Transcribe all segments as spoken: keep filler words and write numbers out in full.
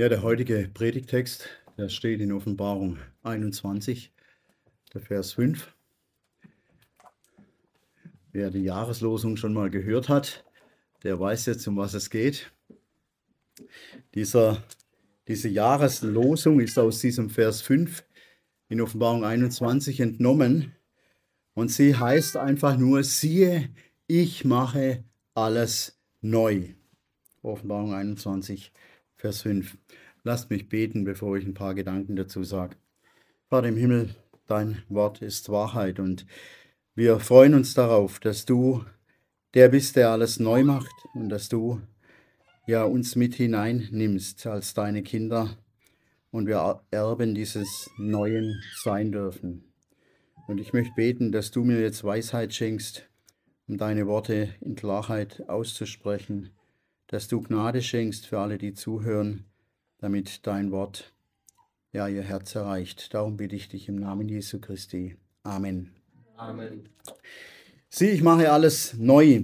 Ja, der heutige Predigttext, der steht in Offenbarung einundzwanzig, der Vers fünf. Wer die Jahreslosung schon mal gehört hat, der weiß jetzt, um was es geht. Dieser, diese Jahreslosung ist aus diesem Vers fünf in Offenbarung einundzwanzig entnommen und sie heißt einfach nur: Siehe, ich mache alles neu. Offenbarung einundzwanzig, Vers fünf. Lasst mich beten, bevor ich ein paar Gedanken dazu sage. Vater im Himmel, dein Wort ist Wahrheit und wir freuen uns darauf, dass du der bist, der alles neu macht und dass du ja uns mit hineinnimmst als deine Kinder und wir Erben dieses Neuen sein dürfen. Und ich möchte beten, dass du mir jetzt Weisheit schenkst, um deine Worte in Klarheit auszusprechen, dass du Gnade schenkst für alle, die zuhören, damit dein Wort ja ihr Herz erreicht. Darum bitte ich dich im Namen Jesu Christi. Amen. Amen. Sieh, ich mache alles neu.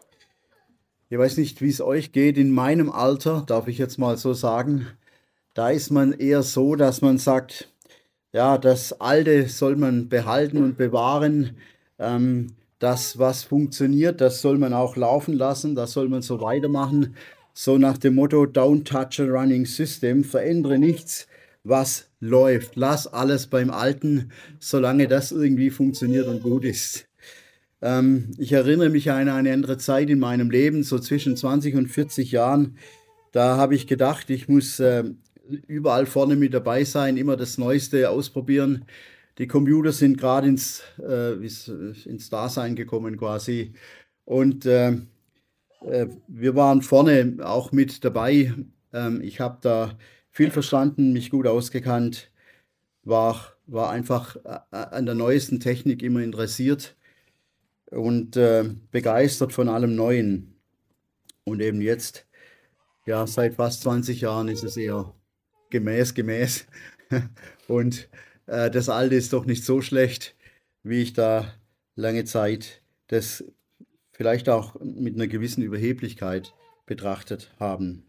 Ich weiß nicht, wie es euch geht. In meinem Alter, darf ich jetzt mal so sagen, da ist man eher so, dass man sagt, ja, das Alte soll man behalten und bewahren. Ähm, das, was funktioniert, das soll man auch laufen lassen, das soll man so weitermachen. So nach dem Motto, don't touch a running system, verändere nichts, was läuft. Lass alles beim Alten, solange das irgendwie funktioniert und gut ist. Ähm, ich erinnere mich an eine andere Zeit in meinem Leben, so zwischen zwanzig und vierzig Jahren. Da habe ich gedacht, ich muss äh, überall vorne mit dabei sein, immer das Neueste ausprobieren. Die Computer sind gerade ins, äh, ins Dasein gekommen quasi. Und äh, äh, wir waren vorne auch mit dabei. Ähm, ich habe da viel verstanden, mich gut ausgekannt, war, war einfach äh, an der neuesten Technik immer interessiert und äh, begeistert von allem Neuen. Und eben jetzt, ja, seit fast zwanzig Jahren ist es eher gemäß, gemäß. Und äh, das Alte ist doch nicht so schlecht, wie ich da lange Zeit das vielleicht auch mit einer gewissen Überheblichkeit betrachtet haben.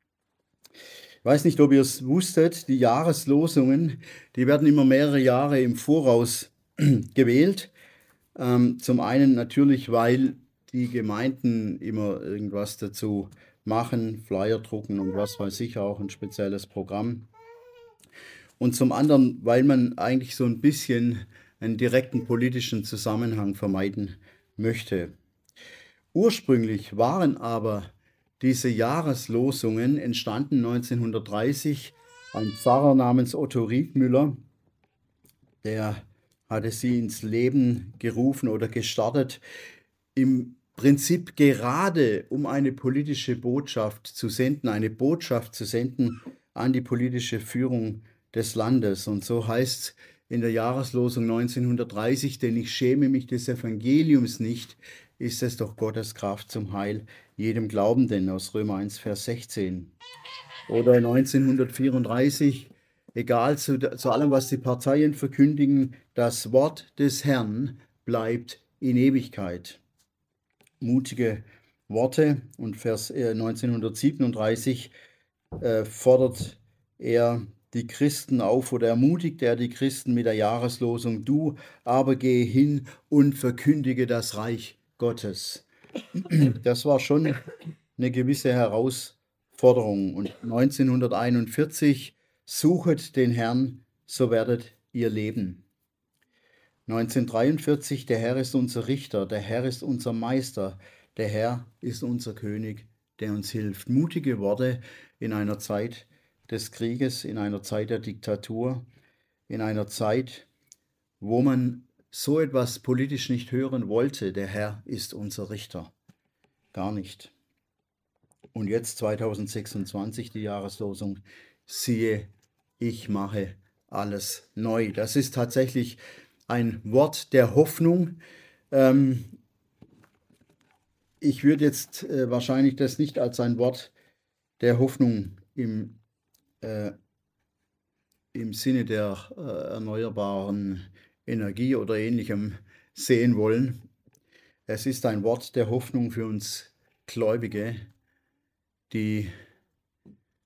Ich weiß nicht, ob ihr es wusstet, die Jahreslosungen, die werden immer mehrere Jahre im Voraus gewählt. Ähm, zum einen natürlich, weil die Gemeinden immer irgendwas dazu machen, Flyer drucken und was weiß ich, auch ein spezielles Programm. Und zum anderen, weil man eigentlich so ein bisschen einen direkten politischen Zusammenhang vermeiden möchte. Ursprünglich waren aber diese Jahreslosungen entstanden neunzehnhundertdreißig. Ein Pfarrer namens Otto Riedmüller, der hatte sie ins Leben gerufen oder gestartet, im Prinzip gerade um eine politische Botschaft zu senden, eine Botschaft zu senden an die politische Führung des Landes. Und so heißt es in der Jahreslosung neunzehnhundertdreißig, denn ich schäme mich des Evangeliums nicht, ist es doch Gottes Kraft zum Heil jedem Glaubenden, aus Römer eins, Vers sechzehn. Oder neunzehnhundertvierunddreißig, egal zu, zu allem, was die Parteien verkündigen, das Wort des Herrn bleibt in Ewigkeit. Mutige Worte, und Vers neunzehnhundertsiebenunddreißig äh, fordert er die Christen auf oder ermutigt er die Christen mit der Jahreslosung: Du aber gehe hin und verkündige das Reich Gottes. Das war schon eine gewisse Herausforderung. Und neunzehnhunderteinundvierzig: Suchet den Herrn, so werdet ihr leben. neunzehnhundertdreiundvierzig: Der Herr ist unser Richter, der Herr ist unser Meister, der Herr ist unser König, der uns hilft. Mutige Worte in einer Zeit des Krieges, in einer Zeit der Diktatur, in einer Zeit, wo man so etwas politisch nicht hören wollte. Der Herr ist unser Richter. Gar nicht. Und jetzt zweitausendsechsundzwanzig, die Jahreslosung: Siehe, ich mache alles neu. Das ist tatsächlich ein Wort der Hoffnung. Ähm, ich würde jetzt äh, wahrscheinlich das nicht als ein Wort der Hoffnung im, äh, im Sinne der äh, erneuerbaren Energie oder ähnlichem sehen wollen. Es ist ein Wort der Hoffnung für uns Gläubige, die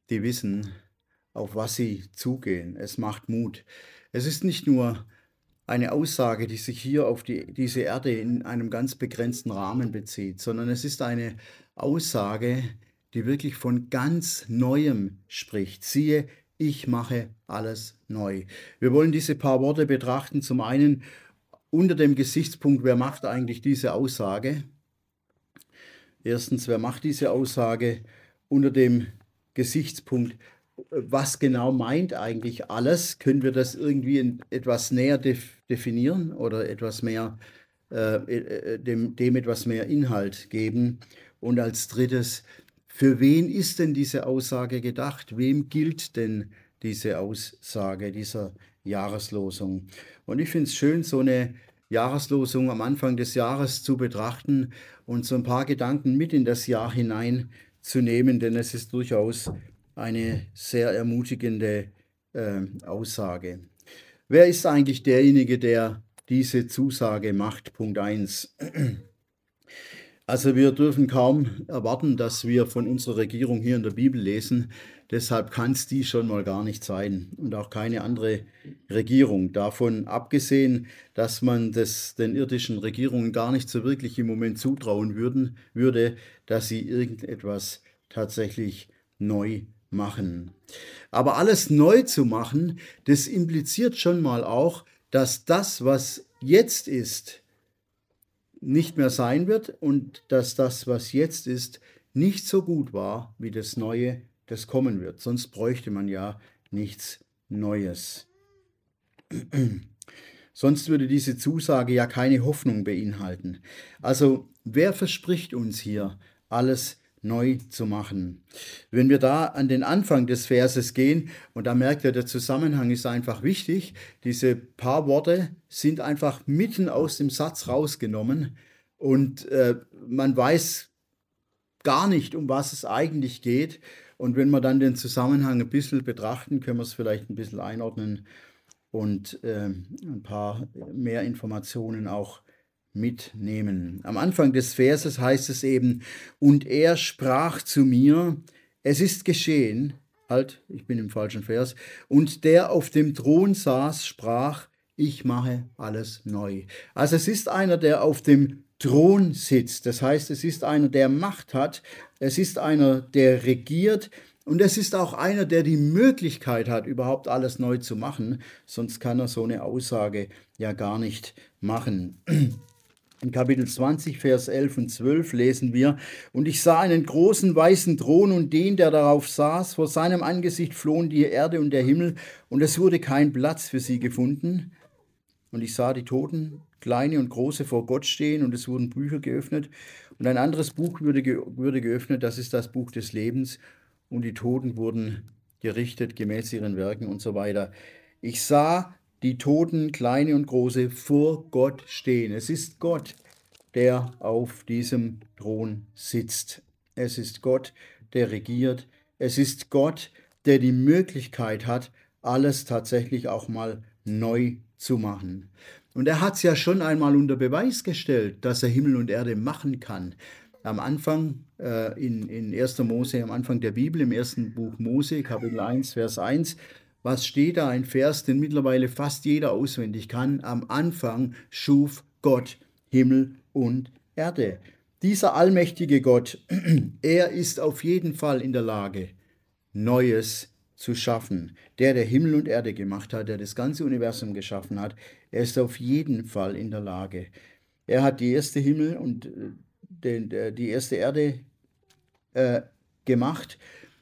die wissen, auf was sie zugehen. Es macht Mut. Es ist nicht nur eine Aussage, die sich hier auf die, diese Erde in einem ganz begrenzten Rahmen bezieht, sondern es ist eine Aussage, die wirklich von ganz Neuem spricht. Siehe, ich mache alles neu. Wir wollen diese paar Worte betrachten. Zum einen unter dem Gesichtspunkt, wer macht eigentlich diese Aussage? Erstens, wer macht diese Aussage? Unter dem Gesichtspunkt, was genau meint eigentlich alles? Können wir das irgendwie in etwas näher def definieren oder etwas mehr, äh, dem, dem etwas mehr Inhalt geben? Und als drittes, für wen ist denn diese Aussage gedacht? Wem gilt denn diese Aussage dieser Jahreslosung? Und ich finde es schön, so eine Jahreslosung am Anfang des Jahres zu betrachten und so ein paar Gedanken mit in das Jahr hineinzunehmen, denn es ist durchaus eine sehr ermutigende äh, Aussage. Wer ist eigentlich derjenige, der diese Zusage macht? Punkt eins. Also wir dürfen kaum erwarten, dass wir von unserer Regierung hier in der Bibel lesen. Deshalb kann es die schon mal gar nicht sein und auch keine andere Regierung. Davon abgesehen, dass man das den irdischen Regierungen gar nicht so wirklich im Moment zutrauen würden, würde, dass sie irgendetwas tatsächlich neu machen. Aber alles neu zu machen, das impliziert schon mal auch, dass das, was jetzt ist, nicht mehr sein wird und dass das, was jetzt ist, nicht so gut war wie das Neue, das kommen wird. Sonst bräuchte man ja nichts Neues. Sonst würde diese Zusage ja keine Hoffnung beinhalten. Also wer verspricht uns hier, alles neu zu machen? Wenn wir da an den Anfang des Verses gehen, und da merkt ihr, der Zusammenhang ist einfach wichtig, diese paar Worte sind einfach mitten aus dem Satz rausgenommen und äh, man weiß gar nicht, um was es eigentlich geht. Und wenn wir dann den Zusammenhang ein bisschen betrachten, können wir es vielleicht ein bisschen einordnen und äh, ein paar mehr Informationen auch mitnehmen. Am Anfang des Verses heißt es eben, und er sprach zu mir, es ist geschehen, halt, ich bin im falschen Vers, und der auf dem Thron saß, sprach, ich mache alles neu. Also es ist einer, der auf dem Thron sitzt, das heißt, es ist einer, der Macht hat, es ist einer, der regiert, und es ist auch einer, der die Möglichkeit hat, überhaupt alles neu zu machen, sonst kann er so eine Aussage ja gar nicht machen. In Kapitel zwanzig, Vers elf und zwölf lesen wir, und ich sah einen großen weißen Thron und den, der darauf saß, vor seinem Angesicht flohen die Erde und der Himmel, und es wurde kein Platz für sie gefunden. Und ich sah die Toten, kleine und große, vor Gott stehen, und es wurden Bücher geöffnet, und ein anderes Buch wurde, ge wurde geöffnet, das ist das Buch des Lebens, und die Toten wurden gerichtet gemäß ihren Werken und so weiter. Ich sah die Toten, kleine und große, vor Gott stehen. Es ist Gott, der auf diesem Thron sitzt. Es ist Gott, der regiert. Es ist Gott, der die Möglichkeit hat, alles tatsächlich auch mal neu zu machen. Und er hat es ja schon einmal unter Beweis gestellt, dass er Himmel und Erde machen kann. Am Anfang, äh, in, in erster Mose, am Anfang der Bibel, im ersten Buch Mose, Kapitel eins, Vers eins, was steht da? Ein Vers, den mittlerweile fast jeder auswendig kann. Am Anfang schuf Gott Himmel und Erde. Dieser allmächtige Gott, er ist auf jeden Fall in der Lage, Neues zu schaffen. Der, der Himmel und Erde gemacht hat, der das ganze Universum geschaffen hat, er ist auf jeden Fall in der Lage. Er hat die erste Himmel und den, die erste Erde äh, gemacht.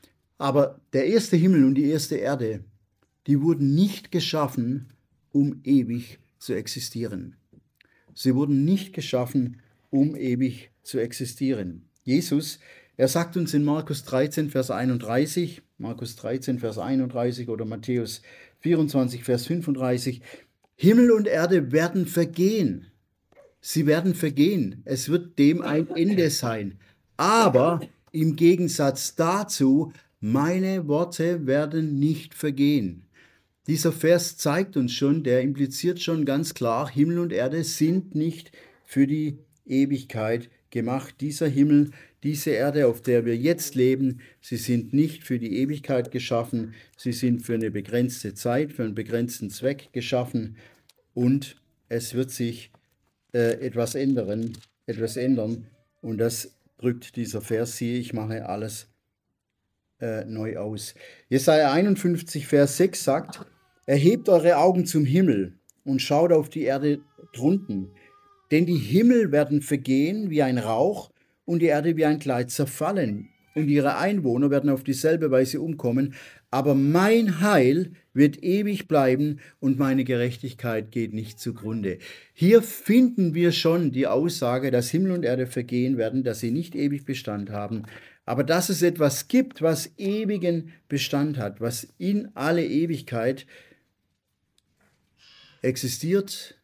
Aber der erste Himmel und die erste Erde, die wurden nicht geschaffen, um ewig zu existieren. Sie wurden nicht geschaffen, um ewig zu existieren. Jesus, er sagt uns in Markus dreizehn, Vers einunddreißig, Markus dreizehn, Vers einunddreißig oder Matthäus vierundzwanzig, Vers fünfunddreißig, Himmel und Erde werden vergehen. Sie werden vergehen. Es wird dem ein Ende sein. Aber im Gegensatz dazu, meine Worte werden nicht vergehen. Dieser Vers zeigt uns schon, der impliziert schon ganz klar, Himmel und Erde sind nicht für die Ewigkeit gemacht. Dieser Himmel, diese Erde, auf der wir jetzt leben, sie sind nicht für die Ewigkeit geschaffen, sie sind für eine begrenzte Zeit, für einen begrenzten Zweck geschaffen und es wird sich äh, etwas ändern, etwas ändern und das drückt dieser Vers, siehe, ich mache alles äh, neu aus. Jesaja einundfünfzig, Vers sechs sagt, erhebt eure Augen zum Himmel und schaut auf die Erde drunten. Denn die Himmel werden vergehen wie ein Rauch und die Erde wie ein Kleid zerfallen. Und ihre Einwohner werden auf dieselbe Weise umkommen. Aber mein Heil wird ewig bleiben und meine Gerechtigkeit geht nicht zugrunde. Hier finden wir schon die Aussage, dass Himmel und Erde vergehen werden, dass sie nicht ewig Bestand haben. Aber dass es etwas gibt, was ewigen Bestand hat, was in alle Ewigkeit existiert,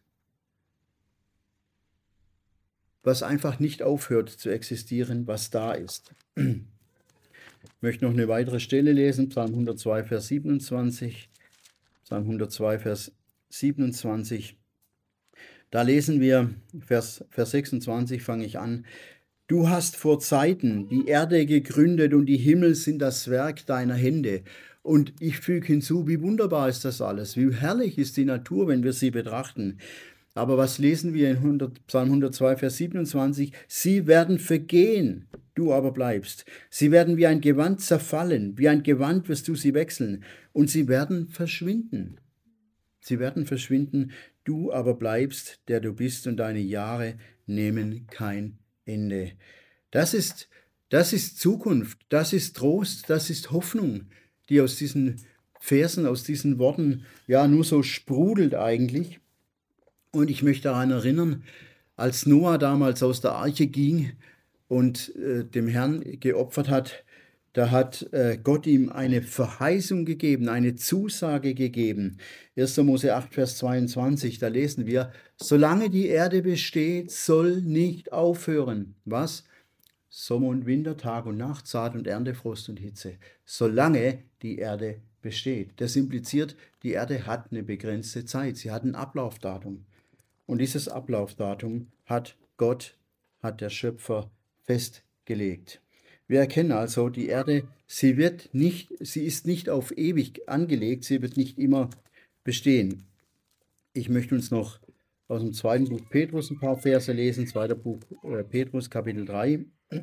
was einfach nicht aufhört zu existieren, was da ist. Ich möchte noch eine weitere Stelle lesen, Psalm hundertzwei, Vers siebenundzwanzig. Psalm hundertzwei, Vers siebenundzwanzig. Da lesen wir, Vers, Vers sechsundzwanzig fange ich an. Du hast vor Zeiten die Erde gegründet und die Himmel sind das Werk deiner Hände. Und ich füge hinzu, wie wunderbar ist das alles, wie herrlich ist die Natur, wenn wir sie betrachten. Aber was lesen wir in hundert, Psalm hundertzwei, Vers siebenundzwanzig? Sie werden vergehen, du aber bleibst. Sie werden wie ein Gewand zerfallen, wie ein Gewand wirst du sie wechseln. Und sie werden verschwinden. Sie werden verschwinden, du aber bleibst, der du bist, und deine Jahre nehmen kein Ende. Das ist, das ist Zukunft, das ist Trost, das ist Hoffnung, die aus diesen Versen, aus diesen Worten ja nur so sprudelt eigentlich. Und ich möchte daran erinnern, als Noah damals aus der Arche ging und äh, dem Herrn geopfert hat, da hat äh, Gott ihm eine Verheißung gegeben, eine Zusage gegeben. erster Mose acht, Vers zweiundzwanzig, da lesen wir, solange die Erde besteht, soll nicht aufhören. Was? Sommer und Winter, Tag und Nacht, Saat und Ernte, Frost und Hitze. Solange die Erde besteht. Das impliziert, die Erde hat eine begrenzte Zeit. Sie hat ein Ablaufdatum. Und dieses Ablaufdatum hat Gott, hat der Schöpfer festgelegt. Wir erkennen also, die Erde, sie wird nicht, sie ist nicht auf ewig angelegt, sie wird nicht immer bestehen. Ich möchte uns noch aus dem zweiten Buch Petrus ein paar Verse lesen, zweiter Buch äh, Petrus, Kapitel drei,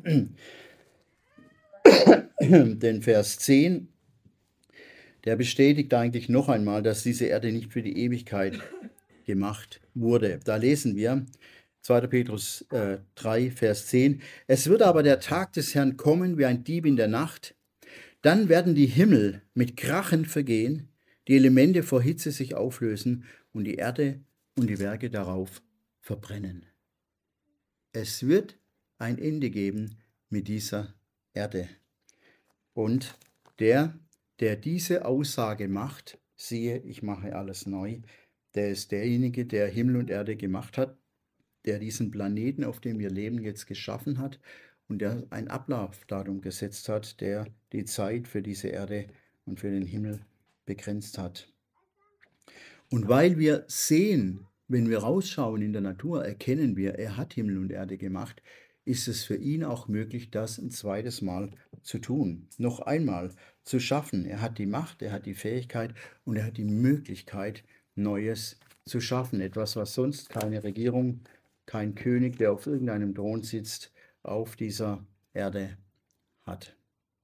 den Vers zehn, der bestätigt eigentlich noch einmal, dass diese Erde nicht für die Ewigkeit gemacht wurde. Da lesen wir, zweiter Petrus äh, drei, Vers zehn, es wird aber der Tag des Herrn kommen wie ein Dieb in der Nacht, dann werden die Himmel mit Krachen vergehen, die Elemente vor Hitze sich auflösen und die Erde und die Werke darauf verbrennen. Es wird ein Ende geben mit dieser Erde. Und der, der diese Aussage macht, siehe, ich mache alles neu, der ist derjenige, der Himmel und Erde gemacht hat, der diesen Planeten, auf dem wir leben, jetzt geschaffen hat und der ein Ablaufdatum gesetzt hat, der die Zeit für diese Erde und für den Himmel begrenzt hat. Und weil wir sehen, wenn wir rausschauen in der Natur, erkennen wir, er hat Himmel und Erde gemacht, ist es für ihn auch möglich, das ein zweites Mal zu tun. Noch einmal zu schaffen. Er hat die Macht, er hat die Fähigkeit und er hat die Möglichkeit, Neues zu schaffen. Etwas, was sonst keine Regierung, kein König, der auf irgendeinem Thron sitzt, auf dieser Erde hat.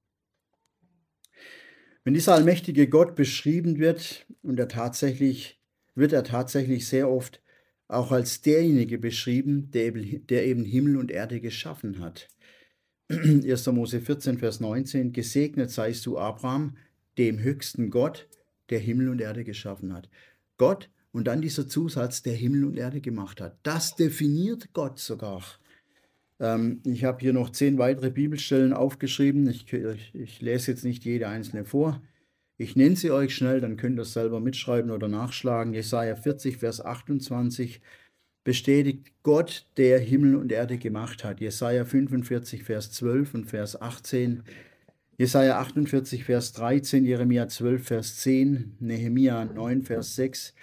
Wenn dieser allmächtige Gott beschrieben wird, und er tatsächlich, wird er tatsächlich sehr oft auch als derjenige beschrieben, der eben, der eben Himmel und Erde geschaffen hat. erster Mose vierzehn, Vers neunzehn, gesegnet seist du, Abraham, dem höchsten Gott, der Himmel und Erde geschaffen hat. Gott und dann dieser Zusatz, der Himmel und Erde gemacht hat. Das definiert Gott sogar. Ähm, ich habe hier noch zehn weitere Bibelstellen aufgeschrieben. Ich, ich, ich lese jetzt nicht jede einzelne vor. Ich nenne sie euch schnell, dann könnt ihr es selber mitschreiben oder nachschlagen. Jesaja vierzig, Vers achtundzwanzig bestätigt Gott, der Himmel und Erde gemacht hat. Jesaja fünfundvierzig, Vers zwölf und Vers achtzehn. Jesaja achtundvierzig, Vers dreizehn, Jeremia zwölf, Vers zehn, Nehemia neun, Vers sechs,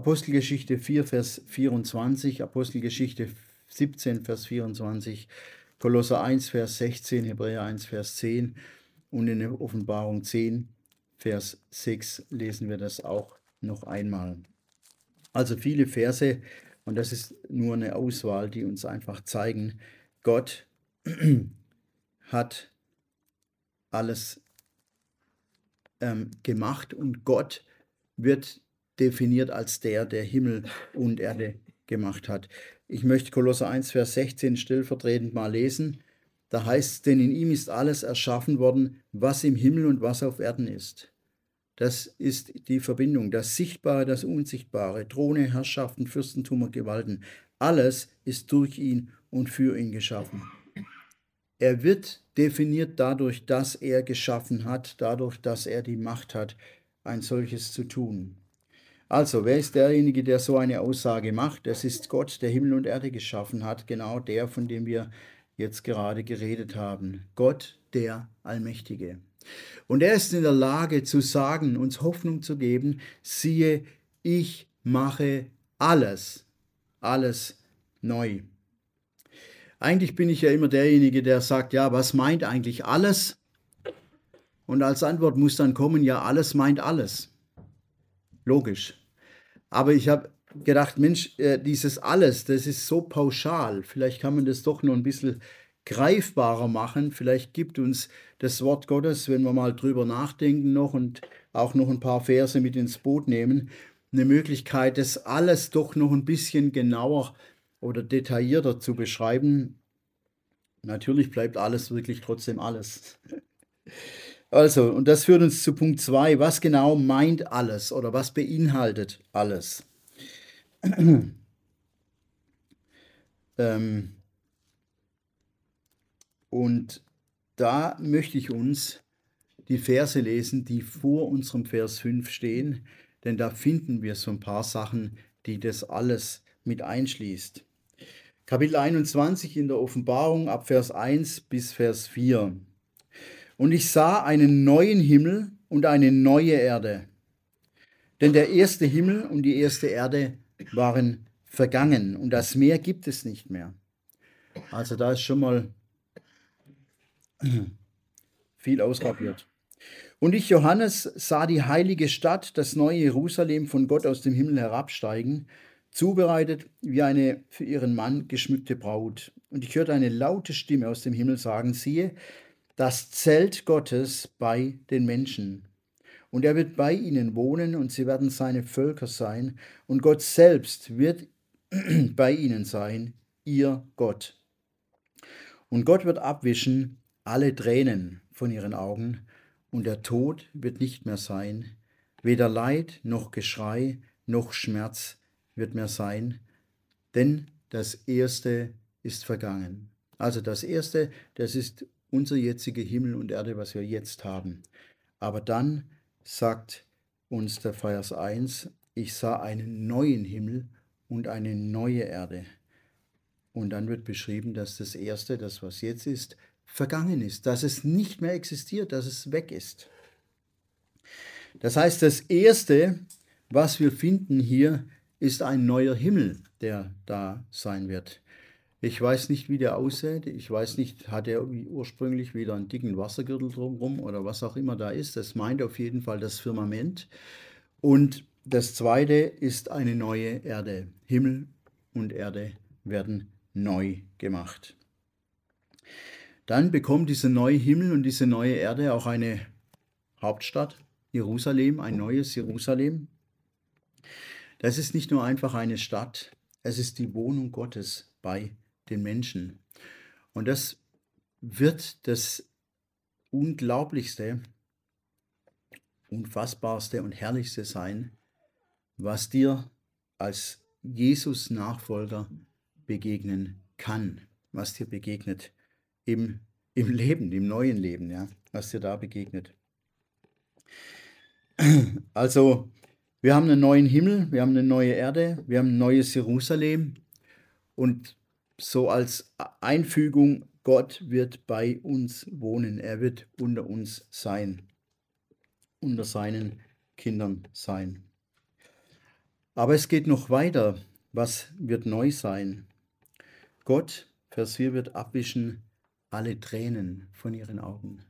Apostelgeschichte vier, Vers vierundzwanzig, Apostelgeschichte siebzehn, Vers vierundzwanzig, Kolosser eins, Vers sechzehn, Hebräer eins, Vers zehn und in der Offenbarung zehn, Vers sechs lesen wir das auch noch einmal. Also viele Verse, und das ist nur eine Auswahl, die uns einfach zeigen, Gott hat alles ähm, gemacht und Gott wird definiert als der, der Himmel und Erde gemacht hat. Ich möchte Kolosser eins, Vers sechzehn stellvertretend mal lesen. Da heißt es, denn in ihm ist alles erschaffen worden, was im Himmel und was auf Erden ist. Das ist die Verbindung, das Sichtbare, das Unsichtbare, Throne, Herrschaften, Fürstentum und Gewalten. Alles ist durch ihn und für ihn geschaffen. Er wird definiert dadurch, dass er geschaffen hat, dadurch, dass er die Macht hat, ein solches zu tun. Also, wer ist derjenige, der so eine Aussage macht? Das ist Gott, der Himmel und Erde geschaffen hat, genau der, von dem wir jetzt gerade geredet haben. Gott, der Allmächtige. Und er ist in der Lage zu sagen, uns Hoffnung zu geben, siehe, ich mache alles, alles neu. Eigentlich bin ich ja immer derjenige, der sagt, ja, was meint eigentlich alles? Und als Antwort muss dann kommen, ja, alles meint alles. Logisch. Aber ich habe gedacht, Mensch, dieses alles, das ist so pauschal. Vielleicht kann man das doch noch ein bisschen greifbarer machen. Vielleicht gibt uns das Wort Gottes, wenn wir mal drüber nachdenken noch und auch noch ein paar Verse mit ins Boot nehmen, eine Möglichkeit, das alles doch noch ein bisschen genauer oder detaillierter zu beschreiben. Natürlich bleibt alles wirklich trotzdem alles. Also, und das führt uns zu Punkt zwei. Was genau meint alles oder was beinhaltet alles? ähm, und da möchte ich uns die Verse lesen, die vor unserem Vers fünf stehen, denn da finden wir so ein paar Sachen, die das alles mit einschließt. Kapitel einundzwanzig in der Offenbarung ab Vers eins bis Vers vier. Und ich sah einen neuen Himmel und eine neue Erde. Denn der erste Himmel und die erste Erde waren vergangen und das Meer gibt es nicht mehr. Also da ist schon mal viel ausradiert. Und ich, Johannes, sah die heilige Stadt, das neue Jerusalem, von Gott aus dem Himmel herabsteigen, zubereitet wie eine für ihren Mann geschmückte Braut. Und ich hörte eine laute Stimme aus dem Himmel sagen, siehe, das Zelt Gottes bei den Menschen. Und er wird bei ihnen wohnen und sie werden seine Völker sein. Und Gott selbst wird bei ihnen sein, ihr Gott. Und Gott wird abwischen alle Tränen von ihren Augen. Und der Tod wird nicht mehr sein, weder Leid noch Geschrei noch Schmerz wird mehr sein, denn das Erste ist vergangen. Also das Erste, das ist unser jetziger Himmel und Erde, was wir jetzt haben. Aber dann sagt uns der Vers eins, ich sah einen neuen Himmel und eine neue Erde. Und dann wird beschrieben, dass das Erste, das was jetzt ist, vergangen ist, dass es nicht mehr existiert, dass es weg ist. Das heißt, das Erste, was wir finden hier, ist ein neuer Himmel, der da sein wird. Ich weiß nicht, wie der aussieht. Ich weiß nicht, hat er ursprünglich wieder einen dicken Wassergürtel drumherum oder was auch immer da ist. Das meint auf jeden Fall das Firmament. Und das Zweite ist eine neue Erde. Himmel und Erde werden neu gemacht. Dann bekommt dieser neue Himmel und diese neue Erde auch eine Hauptstadt, Jerusalem, ein neues Jerusalem. Das ist nicht nur einfach eine Stadt, es ist die Wohnung Gottes bei den Menschen. Und das wird das Unglaublichste, Unfassbarste und Herrlichste sein, was dir als Jesus-Nachfolger begegnen kann, was dir begegnet im, im Leben, im neuen Leben, ja, was dir da begegnet. Also, wir haben einen neuen Himmel, wir haben eine neue Erde, wir haben ein neues Jerusalem und so als Einfügung, Gott wird bei uns wohnen, er wird unter uns sein, unter seinen Kindern sein. Aber es geht noch weiter. Was wird neu sein? Gott, Vers vier, wird abwischen alle Tränen von ihren Augen.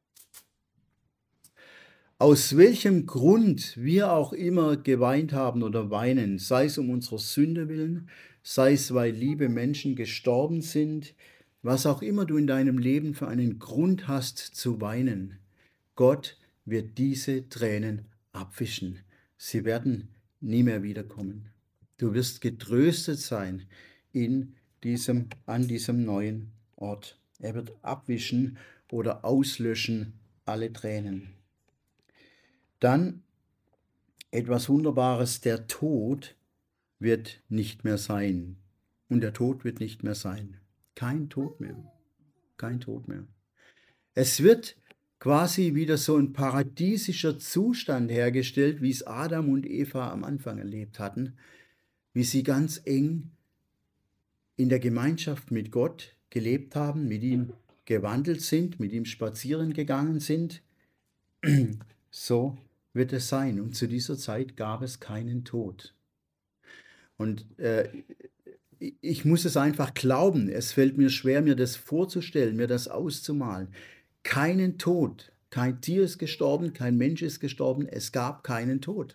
Aus welchem Grund wir auch immer geweint haben oder weinen, sei es um unserer Sünde willen, sei es, weil liebe Menschen gestorben sind, was auch immer du in deinem Leben für einen Grund hast zu weinen, Gott wird diese Tränen abwischen. Sie werden nie mehr wiederkommen. Du wirst getröstet sein in diesem, an diesem neuen Ort. Er wird abwischen oder auslöschen alle Tränen. Dann etwas Wunderbares, der Tod wird nicht mehr sein. Und der Tod wird nicht mehr sein. Kein Tod mehr. Kein Tod mehr. Es wird quasi wieder so ein paradiesischer Zustand hergestellt, wie es Adam und Eva am Anfang erlebt hatten, wie sie ganz eng in der Gemeinschaft mit Gott gelebt haben, mit ihm gewandelt sind, mit ihm spazieren gegangen sind. So wird es sein. Und zu dieser Zeit gab es keinen Tod. Und äh, ich muss es einfach glauben. Es fällt mir schwer, mir das vorzustellen, mir das auszumalen. Keinen Tod. Kein Tier ist gestorben, kein Mensch ist gestorben. Es gab keinen Tod.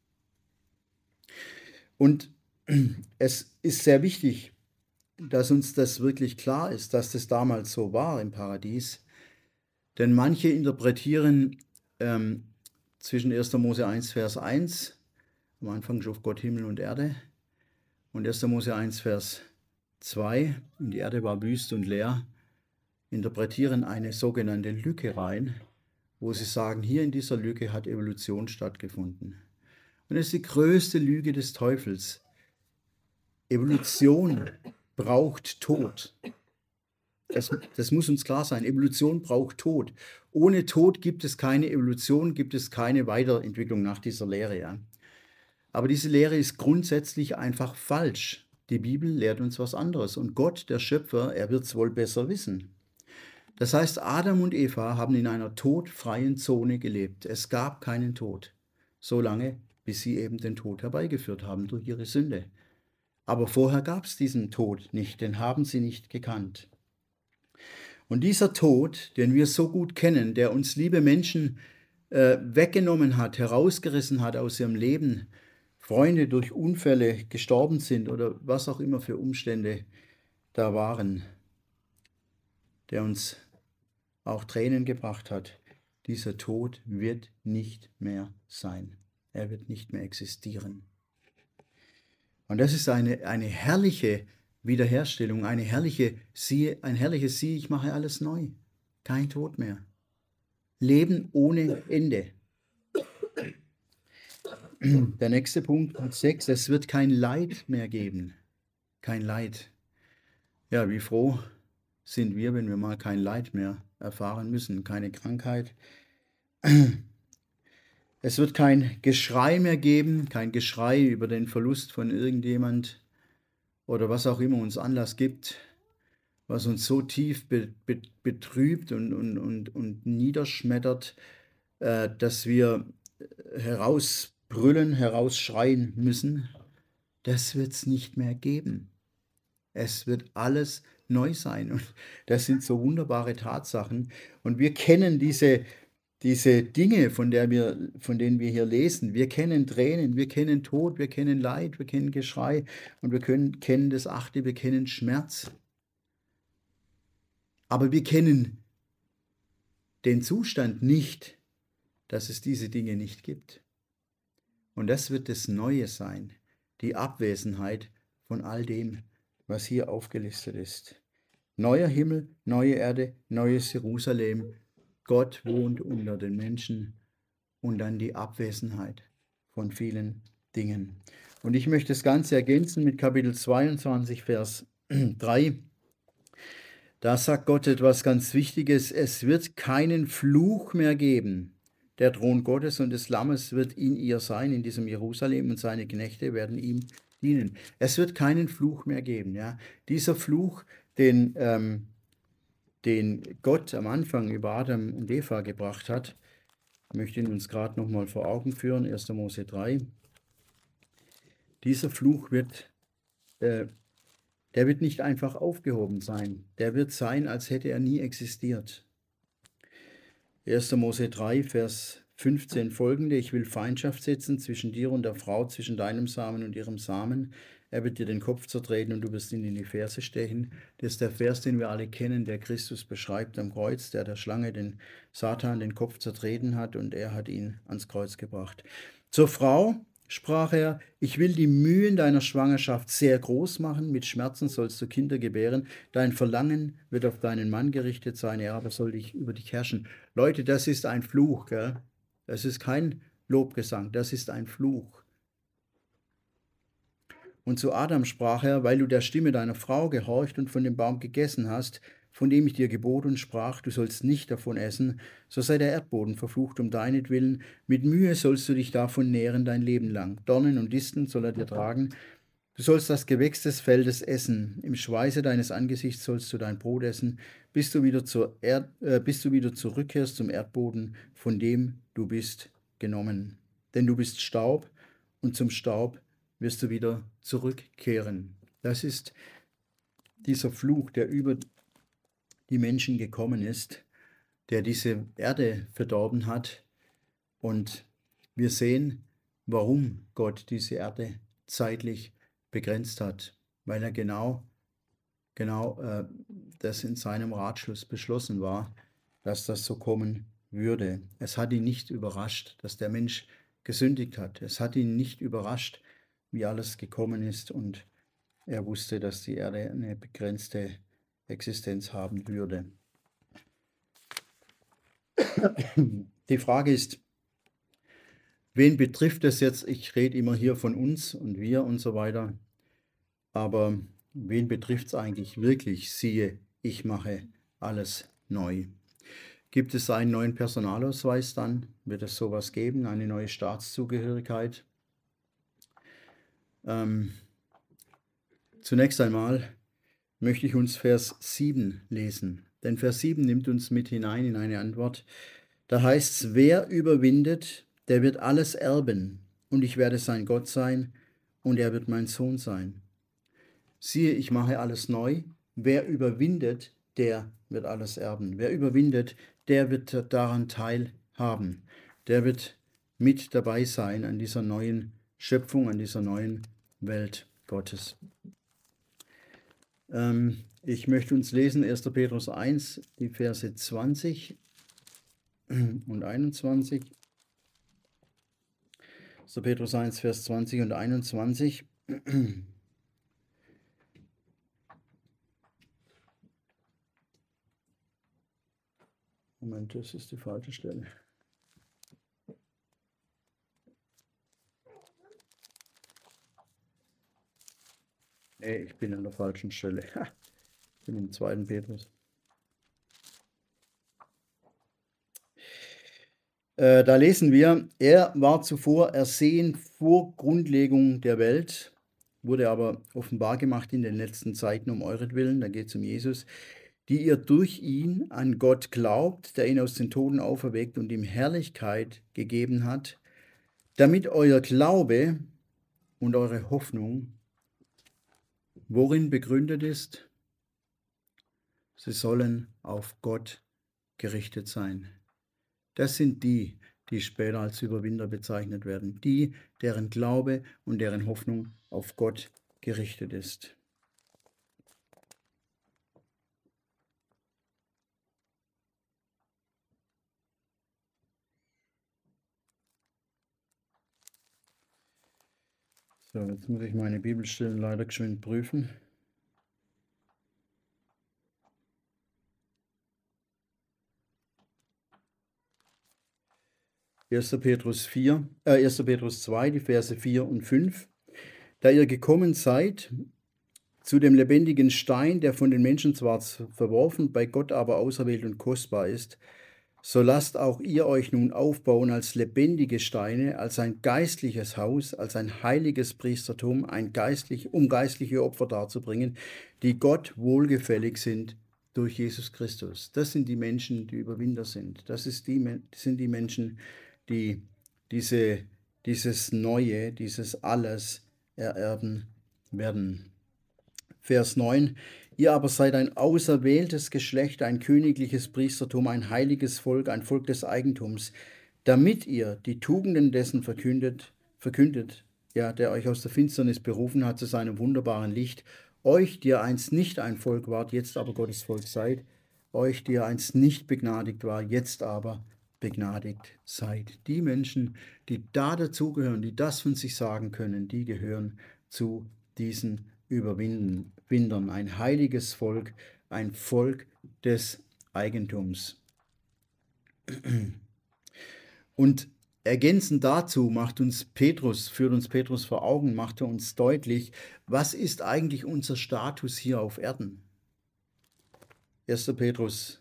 Und es ist sehr wichtig, dass uns das wirklich klar ist, dass das damals so war im Paradies. Denn manche interpretieren ähm, zwischen erster Mose eins, Vers eins, am Anfang schuf Gott Himmel und Erde, und erster Mose eins, Vers zwei, und die Erde war wüst und leer, interpretieren eine sogenannte Lücke rein, wo sie sagen, hier in dieser Lücke hat Evolution stattgefunden. Und das ist die größte Lüge des Teufels. Evolution braucht Tod. Das, das muss uns klar sein. Evolution braucht Tod. Ohne Tod gibt es keine Evolution, gibt es keine Weiterentwicklung nach dieser Lehre. Ja. Aber diese Lehre ist grundsätzlich einfach falsch. Die Bibel lehrt uns was anderes. Und Gott, der Schöpfer, er wird es wohl besser wissen. Das heißt, Adam und Eva haben in einer todfreien Zone gelebt. Es gab keinen Tod. Solange, bis sie eben den Tod herbeigeführt haben durch ihre Sünde. Aber vorher gab es diesen Tod nicht, den haben sie nicht gekannt. Und dieser Tod, den wir so gut kennen, der uns liebe Menschen äh, weggenommen hat, herausgerissen hat aus ihrem Leben, Freunde durch Unfälle gestorben sind oder was auch immer für Umstände da waren, der uns auch Tränen gebracht hat, dieser Tod wird nicht mehr sein. Er wird nicht mehr existieren. Und das ist eine, eine herrliche Wiederherstellung, eine herrliche, siehe, ein herrliches Siehe, ich mache alles neu. Kein Tod mehr. Leben ohne Ende. Der nächste Punkt, Punkt sechs, es wird kein Leid mehr geben. Kein Leid. Ja, wie froh sind wir, wenn wir mal kein Leid mehr erfahren müssen, keine Krankheit. Es wird kein Geschrei mehr geben, kein Geschrei über den Verlust von irgendjemand oder was auch immer uns Anlass gibt, was uns so tief be, be, betrübt und, und, und, und niederschmettert, äh, dass wir herausbrüllen, herausschreien müssen. Das wird es nicht mehr geben. Es wird alles neu sein. Und das sind so wunderbare Tatsachen. Und wir kennen diese Diese Dinge, von, der wir, von denen wir hier lesen, wir kennen Tränen, wir kennen Tod, wir kennen Leid, wir kennen Geschrei und wir können, kennen das Achte, wir kennen Schmerz. Aber wir kennen den Zustand nicht, dass es diese Dinge nicht gibt. Und das wird das Neue sein, die Abwesenheit von all dem, was hier aufgelistet ist. Neuer Himmel, neue Erde, neues Jerusalem, Gott wohnt unter den Menschen und dann die Abwesenheit von vielen Dingen. Und ich möchte das Ganze ergänzen mit Kapitel zweiundzwanzig, Vers drei. Da sagt Gott etwas ganz Wichtiges. Es wird keinen Fluch mehr geben. Der Thron Gottes und des Lammes wird in ihr sein, in diesem Jerusalem, und seine Knechte werden ihm dienen. Es wird keinen Fluch mehr geben. Ja? Dieser Fluch, den... Ähm, den Gott am Anfang über Adam und Eva gebracht hat. Ich möchte ihn uns gerade noch mal vor Augen führen, erster Mose drei. Dieser Fluch wird, äh, der wird nicht einfach aufgehoben sein. Der wird sein, als hätte er nie existiert. erster Mose drei, Vers fünfzehn folgende: Ich will Feindschaft setzen zwischen dir und der Frau, zwischen deinem Samen und ihrem Samen. Er wird dir den Kopf zertreten und du wirst ihn in die Ferse stechen. Das ist der Vers, den wir alle kennen, der Christus beschreibt am Kreuz, der der Schlange, den Satan, den Kopf zertreten hat und er hat ihn ans Kreuz gebracht. Zur Frau sprach er: Ich will die Mühen deiner Schwangerschaft sehr groß machen, mit Schmerzen sollst du Kinder gebären, dein Verlangen wird auf deinen Mann gerichtet sein, er aber soll dich über dich herrschen. Leute, das ist ein Fluch, gell? Das ist kein Lobgesang, das ist ein Fluch. Und zu Adam sprach er: Weil du der Stimme deiner Frau gehorcht und von dem Baum gegessen hast, von dem ich dir gebot und sprach, du sollst nicht davon essen, so sei der Erdboden verflucht um deinetwillen. Mit Mühe sollst du dich davon nähren dein Leben lang. Dornen und Disteln soll er dir tragen. Du sollst das Gewächs des Feldes essen. Im Schweiße deines Angesichts sollst du dein Brot essen, bis du wieder, zur Erd, äh, bis du wieder zurückkehrst zum Erdboden, von dem du bist genommen. Denn du bist Staub und zum Staub wirst du wieder zurückkehren. Das ist dieser Fluch, der über die Menschen gekommen ist, der diese Erde verdorben hat. Und wir sehen, warum Gott diese Erde zeitlich begrenzt hat, weil er genau, genau äh, das in seinem Ratschluss beschlossen war, dass das so kommen würde. Es hat ihn nicht überrascht, dass der Mensch gesündigt hat. Es hat ihn nicht überrascht, wie alles gekommen ist, und er wusste, dass die Erde eine begrenzte Existenz haben würde. Die Frage ist, wen betrifft es jetzt? Ich rede immer hier von uns und wir und so weiter, aber wen betrifft es eigentlich wirklich? Siehe, ich mache alles neu. Gibt es einen neuen Personalausweis dann? Wird es sowas geben, eine neue Staatszugehörigkeit? Ähm, zunächst einmal möchte ich uns Vers sieben lesen, denn Vers sieben nimmt uns mit hinein in eine Antwort. Da heißt es: Wer überwindet, der wird alles erben, und ich werde sein Gott sein, und er wird mein Sohn sein. Siehe, ich mache alles neu. Wer überwindet, der wird alles erben. Wer überwindet, der wird daran teilhaben. Der wird mit dabei sein an dieser neuen Schöpfung, an dieser neuen Welt Gottes. Ähm, ich möchte uns lesen erster Petrus eins, die Verse zwanzig und einundzwanzig. erster Petrus eins, Vers zwanzig und einundzwanzig. Moment, das ist die falsche Stelle. Nee, ich bin an der falschen Stelle. Ich bin im zweiten Petrus. Äh, da lesen wir: Er war zuvor ersehen vor Grundlegung der Welt, wurde aber offenbar gemacht in den letzten Zeiten um euretwillen, da geht es um Jesus, die ihr durch ihn an Gott glaubt, der ihn aus den Toten auferweckt und ihm Herrlichkeit gegeben hat, damit euer Glaube und eure Hoffnung worin begründet ist? Sie sollen auf Gott gerichtet sein. Das sind die, die später als Überwinder bezeichnet werden, die, deren Glaube und deren Hoffnung auf Gott gerichtet ist. So, jetzt muss ich meine Bibelstellen leider geschwind prüfen. erster Petrus vier, äh, erster Petrus zwei, die Verse vier und fünf. Da ihr gekommen seid zu dem lebendigen Stein, der von den Menschen zwar verworfen, bei Gott aber auserwählt und kostbar ist, so lasst auch ihr euch nun aufbauen als lebendige Steine, als ein geistliches Haus, als ein heiliges Priestertum, ein geistlich, um geistliche Opfer darzubringen, die Gott wohlgefällig sind durch Jesus Christus. Das sind die Menschen, die Überwinder sind. Das ist die, sind die Menschen, die diese, dieses Neue, dieses Alles ererben werden. Vers neun. Ihr aber seid ein auserwähltes Geschlecht, ein königliches Priestertum, ein heiliges Volk, ein Volk des Eigentums, damit ihr die Tugenden dessen verkündet, verkündet, ja, der euch aus der Finsternis berufen hat zu seinem wunderbaren Licht, euch, die ihr einst nicht ein Volk wart, jetzt aber Gottes Volk seid, euch, die ihr einst nicht begnadigt war, jetzt aber begnadigt seid. Die Menschen, die da dazugehören, die das von sich sagen können, die gehören zu diesen Überwindern. Ein heiliges Volk, ein Volk des Eigentums. Und ergänzend dazu macht uns Petrus, führt uns Petrus vor Augen, macht er uns deutlich, was ist eigentlich unser Status hier auf Erden? erster Petrus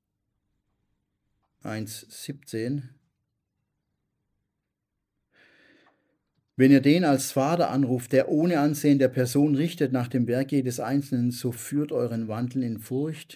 eins siebzehn. Wenn ihr den als Vater anruft, der ohne Ansehen der Person richtet nach dem Werk jedes Einzelnen, so führt euren Wandel in Furcht.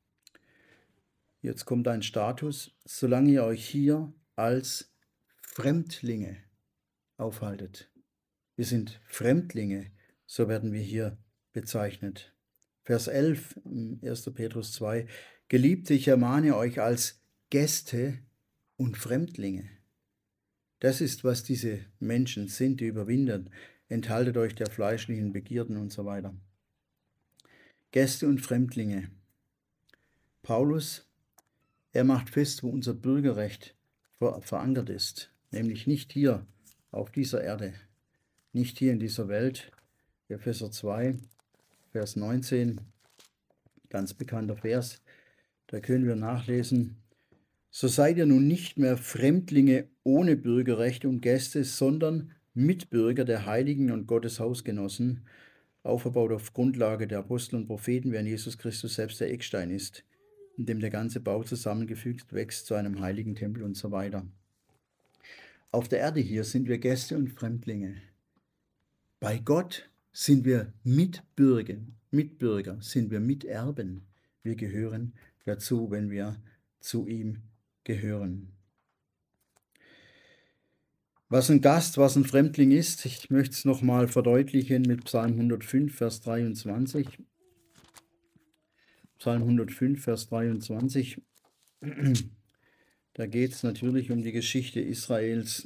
Jetzt kommt ein Status, solange ihr euch hier als Fremdlinge aufhaltet. Wir sind Fremdlinge, so werden wir hier bezeichnet. Vers elf, erster Petrus zwei. Geliebte, ich ermahne euch als Gäste und Fremdlinge. Das ist, was diese Menschen sind, die überwinden. Enthaltet euch der fleischlichen Begierden und so weiter. Gäste und Fremdlinge. Paulus, er macht fest, wo unser Bürgerrecht ver- verankert ist. Nämlich nicht hier auf dieser Erde, nicht hier in dieser Welt. Epheser zwei, Vers neunzehn, ganz bekannter Vers. Da können wir nachlesen. So seid ihr nun nicht mehr Fremdlinge ohne Bürgerrecht und Gäste, sondern Mitbürger der Heiligen und Gottes Hausgenossen, aufgebaut auf Grundlage der Apostel und Propheten, während Jesus Christus selbst der Eckstein ist, in dem der ganze Bau zusammengefügt wächst zu einem heiligen Tempel und so weiter. Auf der Erde hier sind wir Gäste und Fremdlinge. Bei Gott sind wir Mitbürger, Mitbürger, sind wir Miterben. Wir gehören dazu, wenn wir zu ihm gehören. Was ein Gast, was ein Fremdling ist, ich möchte es nochmal verdeutlichen mit Psalm hundertfünf, Vers dreiundzwanzig. Psalm hundertfünf, Vers dreiundzwanzig. Da geht es natürlich um die Geschichte Israels.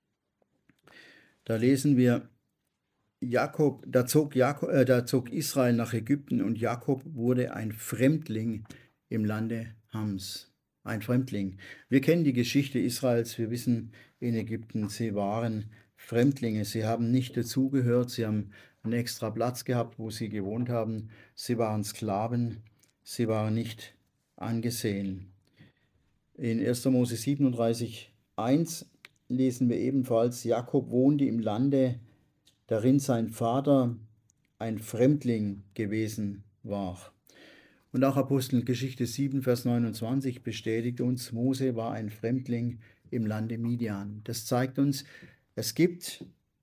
Da lesen wir, Jakob, da zog, Jakob, äh, da zog Israel nach Ägypten und Jakob wurde ein Fremdling im Lande Hams. Ein Fremdling. Wir kennen die Geschichte Israels, wir wissen in Ägypten, sie waren Fremdlinge, sie haben nicht dazugehört, sie haben einen extra Platz gehabt, wo sie gewohnt haben, sie waren Sklaven, sie waren nicht angesehen. In erster Mose siebenunddreißig, eins lesen wir ebenfalls, Jakob wohnte im Lande, darin sein Vater ein Fremdling gewesen war. Und auch Apostelgeschichte sieben, Vers neunundzwanzig bestätigt uns, Mose war ein Fremdling im Lande Midian. Das zeigt uns, es gibt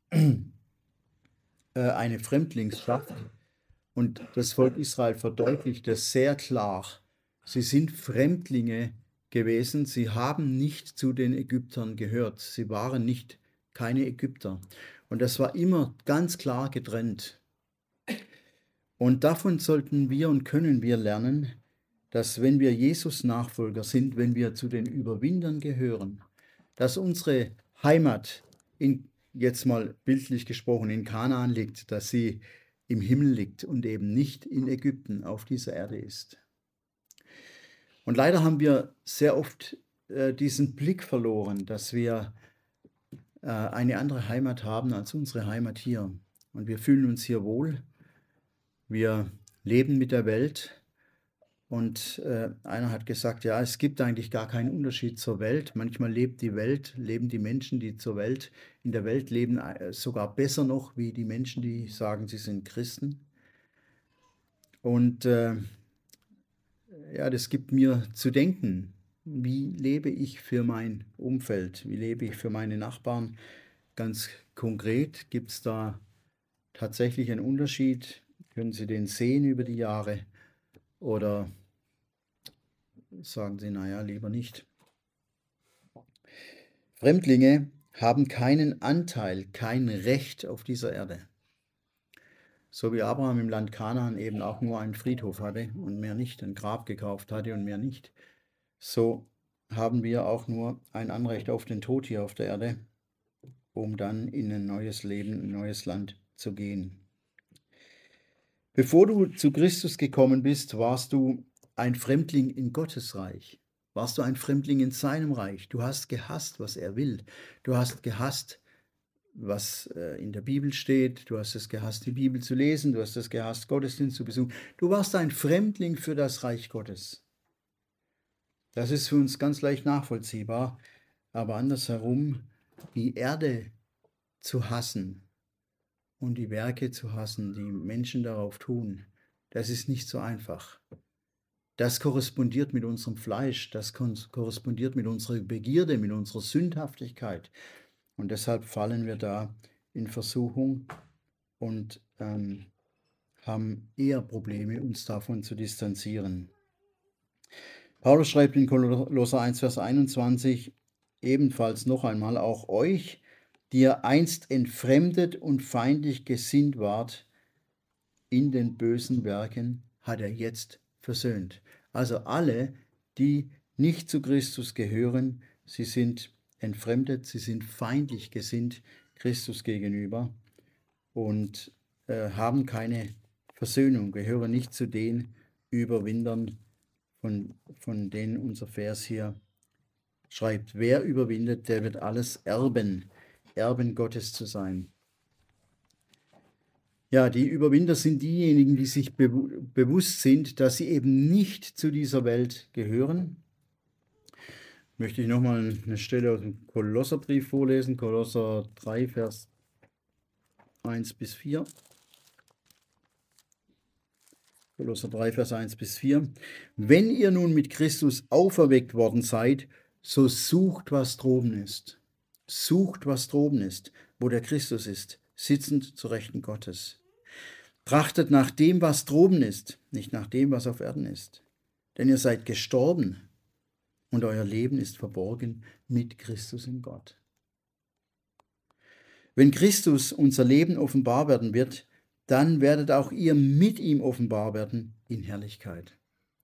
eine Fremdlingsschaft und das Volk Israel verdeutlicht das sehr klar. Sie sind Fremdlinge gewesen, sie haben nicht zu den Ägyptern gehört, sie waren nicht keine Ägypter. Und das war immer ganz klar getrennt. Und davon sollten wir und können wir lernen, dass wenn wir Jesus Nachfolger sind, wenn wir zu den Überwindern gehören, dass unsere Heimat, in, jetzt mal bildlich gesprochen, in Kanaan liegt, dass sie im Himmel liegt und eben nicht in Ägypten auf dieser Erde ist. Und leider haben wir sehr oft äh, diesen Blick verloren, dass wir äh, eine andere Heimat haben als unsere Heimat hier. Und wir fühlen uns hier wohl. Wir leben mit der Welt und äh, einer hat gesagt, ja, es gibt eigentlich gar keinen Unterschied zur Welt. Manchmal lebt die Welt, leben die Menschen, die zur Welt, in der Welt leben, äh, sogar besser noch wie die Menschen, die sagen, sie sind Christen. Und äh, ja, das gibt mir zu denken, wie lebe ich für mein Umfeld, wie lebe ich für meine Nachbarn. Ganz konkret, gibt es da tatsächlich einen Unterschied? Können Sie den sehen über die Jahre? Oder sagen Sie, naja, lieber nicht. Fremdlinge haben keinen Anteil, kein Recht auf dieser Erde. So wie Abraham im Land Kanaan eben auch nur einen Friedhof hatte und mehr nicht, ein Grab gekauft hatte und mehr nicht, so haben wir auch nur ein Anrecht auf den Tod hier auf der Erde, um dann in ein neues Leben, ein neues Land zu gehen. Bevor du zu Christus gekommen bist, warst du ein Fremdling in Gottes Reich. Warst du ein Fremdling in seinem Reich. Du hast gehasst, was er will. Du hast gehasst, was äh, in der Bibel steht. Du hast es gehasst, die Bibel zu lesen. Du hast es gehasst, Gottesdienst zu besuchen. Du warst ein Fremdling für das Reich Gottes. Das ist für uns ganz leicht nachvollziehbar. Aber andersherum, die Erde zu hassen und die Werke zu hassen, die Menschen darauf tun, das ist nicht so einfach. Das korrespondiert mit unserem Fleisch, das korrespondiert mit unserer Begierde, mit unserer Sündhaftigkeit. Und deshalb fallen wir da in Versuchung und ähm, haben eher Probleme, uns davon zu distanzieren. Paulus schreibt in Kolosser eins, Vers einundzwanzig ebenfalls noch einmal, auch euch, die ihr einst entfremdet und feindlich gesinnt wart, in den bösen Werken hat er jetzt versöhnt. Also alle, die nicht zu Christus gehören, sie sind entfremdet, sie sind feindlich gesinnt Christus gegenüber und äh, haben keine Versöhnung, gehören nicht zu den Überwindern, von, von denen unser Vers hier schreibt. Wer überwindet, der wird alles erben, Erben Gottes zu sein. Ja, die Überwinder sind diejenigen, die sich be bewusst sind, dass sie eben nicht zu dieser Welt gehören. Möchte ich nochmal eine Stelle aus dem Kolosserbrief vorlesen, Kolosser drei, Vers eins bis vier. Kolosser drei, Vers eins bis vier. Wenn ihr nun mit Christus auferweckt worden seid, so sucht, was droben ist. Sucht, was droben ist, wo der Christus ist, sitzend zu Rechten Gottes. Trachtet nach dem, was droben ist, nicht nach dem, was auf Erden ist. Denn ihr seid gestorben und euer Leben ist verborgen mit Christus in Gott. Wenn Christus unser Leben offenbar werden wird, dann werdet auch ihr mit ihm offenbar werden in Herrlichkeit.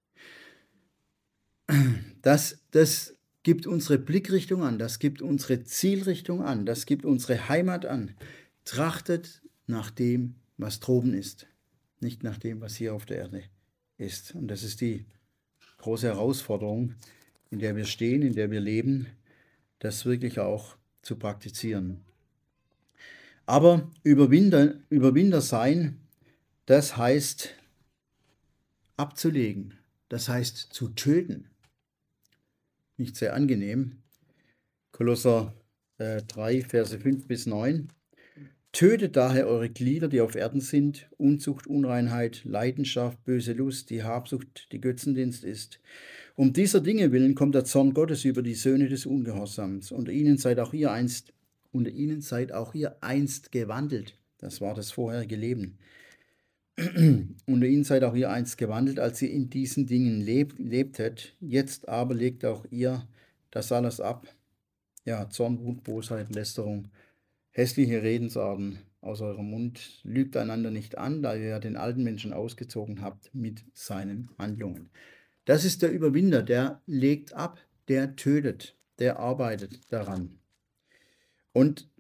Das, das gibt unsere Blickrichtung an, das gibt unsere Zielrichtung an, das gibt unsere Heimat an. Trachtet nach dem, was droben ist, nicht nach dem, was hier auf der Erde ist. Und das ist die große Herausforderung, in der wir stehen, in der wir leben, das wirklich auch zu praktizieren. Aber Überwinder, Überwinder sein, das heißt abzulegen, das heißt zu töten. Nicht sehr angenehm. Kolosser äh, drei, Verse fünf bis neun. Tötet daher eure Glieder, die auf Erden sind, Unzucht, Unreinheit, Leidenschaft, böse Lust, die Habsucht, die Götzendienst ist. Um dieser Dinge willen kommt der Zorn Gottes über die Söhne des Ungehorsams. Unter ihnen seid auch ihr einst, unter ihnen seid auch ihr einst gewandelt. Das war das vorherige Leben. Unter ihnen seid auch ihr einst gewandelt, als ihr in diesen Dingen leb, lebtet. Jetzt aber legt auch ihr das alles ab. Ja, Zorn, Wut, Bosheit, Lästerung, hässliche Redensarten aus eurem Mund. Lügt einander nicht an, da ihr ja den alten Menschen ausgezogen habt mit seinen Handlungen. Das ist der Überwinder, der legt ab, der tötet, der arbeitet daran. Und